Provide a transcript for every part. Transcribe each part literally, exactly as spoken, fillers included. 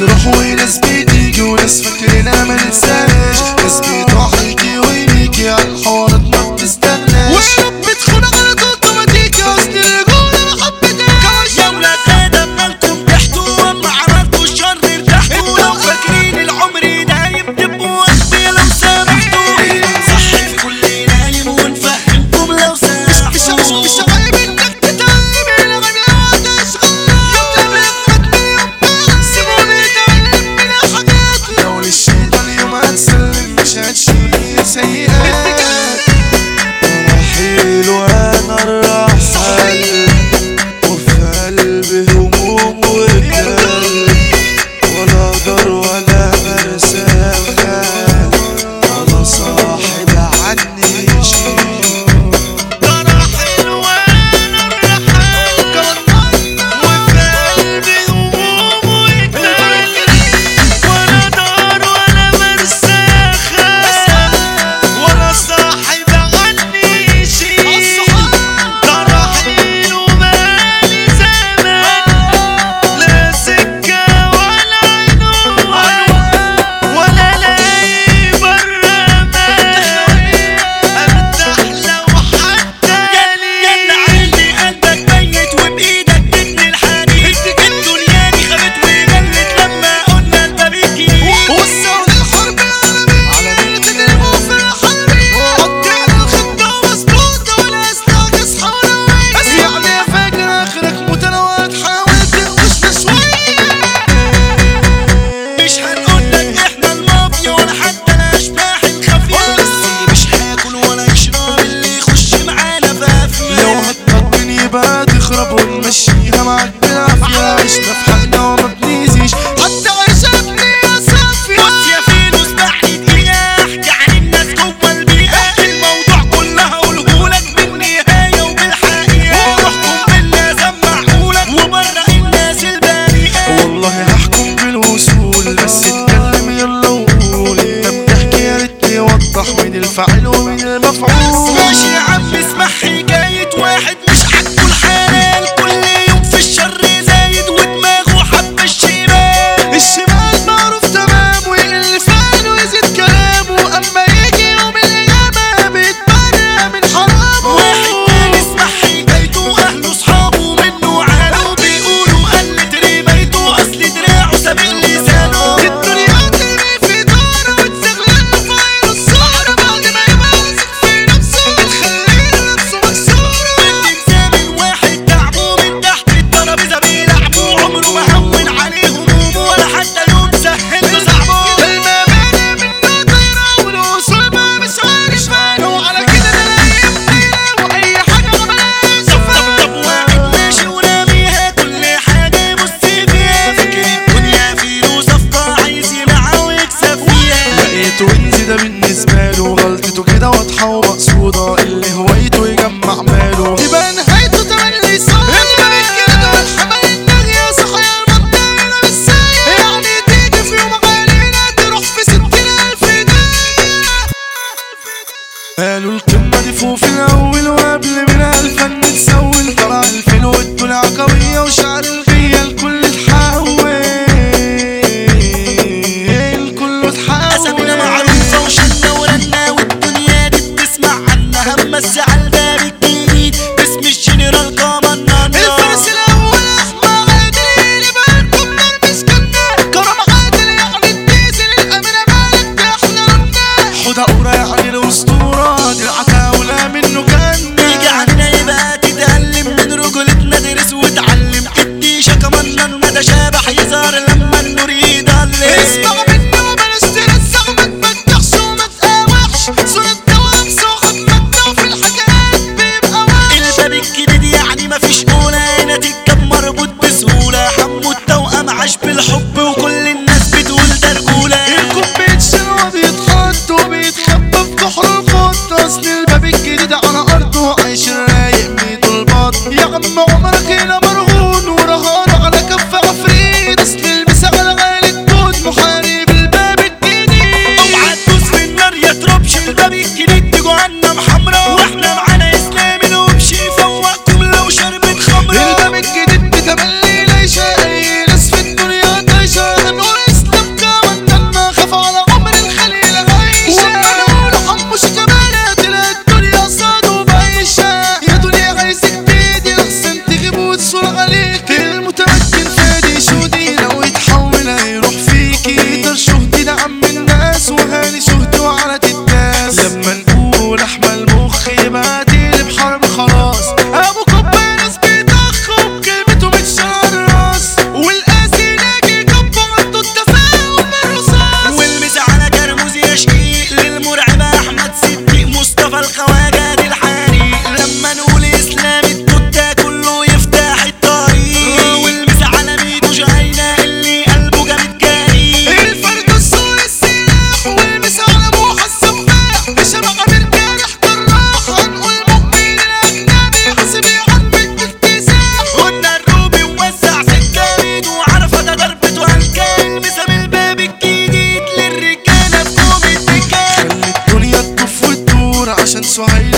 بتروح وناس بتيجي وناس فاكرينها ما ننساش، ناس بتروح يجي ويجي على الحوارات ما بتستناش، ورب بتخون على طول اوتوماتيكي اصل الرجولة ما حبتهاش. يا ولاد ادم مالكم تحتوا واما عملتوا الشر ارتحتوا، لو فاكرين العمر دايم تبقوا اغبياء لو سامحتوا، صح في كل نايم ونفهمكم لو سامحتوا. مش عيب انك تتعلم الغبي لو هتشغل، يوم تبلغ مدني سيبوني اتعلم من حاجات، لو للشيطان يوم هنسلم مش هتشيل سيئات. رحيل وانا الرحل وفي قلبي هموم وكل، ولا دار ولا مرسال ولا صاحب عني يشيل. ده رحيل وانا الرحل وفي قلبي هموم وكل، ولا دار ولا مرساخة ولا صاحب عني يشيل. ده رحيل وبقالي زمان لا سكة ولا عنوان ولا لاقي برا امان ارتاح لو حتى يلا عندي قلبك ميت وبايدك تبني الحديد. الدنيا دي خابت وجلت لما قلنا الباب الجديد. والصوت الحرب العالمية تضربوا في الحربية، قطعنا الخطة ومظبوطة ولا استعجز حواليا، يعني يا فاكر اخرك متنوع تحاول تقوشنا شوية. مش هنقولك احنا المافيا ولا حتى الاشباح الخفية، بس مش هاكل ولا اشرب اللي يخش معانا فافية. لو هتطمن يبقى تخرب ونمشيها معاك بالعافية، عشنا في حالنا وما بنيزيش حتى عيشتني يا صافية. بص يا فيلو اسمعني دقيقة احكي عن الناس جوه البيئة، الموضوع كله هقولهولك بالنهاية وبالحقيقة، واحكم بالله سمعهولك وبره الناس البريئة. والله هحكم بالوصول بس اتكلم يلا وقول، انت بتحكي يا ريت توضح مين الفاعل ومين المفعول. ماشي يا عم اسمع حكاية واحد مش عاجبه الحلال، كل يوم في الشر زايد ودماغه حب الشمال. الشمال معروف تمام واللي فعله يزيد كلامه، اما يجي يوم القيامة بيتبرى من حرامه. واحد تاني اسمع حكايته اهله صحابه منه عانوا، بيقولوا قلت رميته اصل دراعه سابق لسانه. الدنيا ترمي في داره وتزغلله في عين الصحراء، بعد ما يمسك في نفسه بتخليه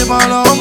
على